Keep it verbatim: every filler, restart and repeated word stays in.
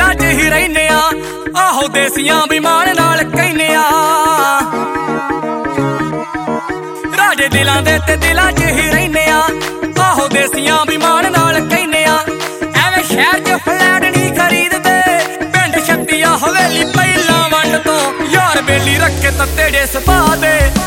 ਦਿਲਾਂ 'ਚ ਹੀ ਰਹਿੰਦੇ ਆ, ਆਹੋ ਦੇਸੀਆਂ ਵੀ ਮਾਣ ਨਾਲ ਕਹਿੰਦੇ ਆ। ਰਾਜੇ ਦਿਲਾਂ ਦੇ ਤੇ ਦਿਲਾਂ 'ਚ ਹੀ ਰਹਿੰਦੇ ਆ, ਆਹੋ ਦੇਸੀਆਂ ਵੀ ਮਾਣ ਨਾਲ ਕਹਿੰਦੇ ਆ। ਐਵੇਂ ਸ਼ਹਿਰ 'ਚ ਫਲੈਟ ਨਹੀਂ ਖਰੀਦਦੇ, ਪਿੰਡ ਛੱਤੀਆ ਹਵੇਲੀ ਪਹਿਲਾਂ ਵੰਡ ਤੋਂ, ਯਾਰ ਬੇਲੀ ਰੱਖੇ ਤੱਤੇ ਜੇ ਸੁਭਾਅ ਦੇ।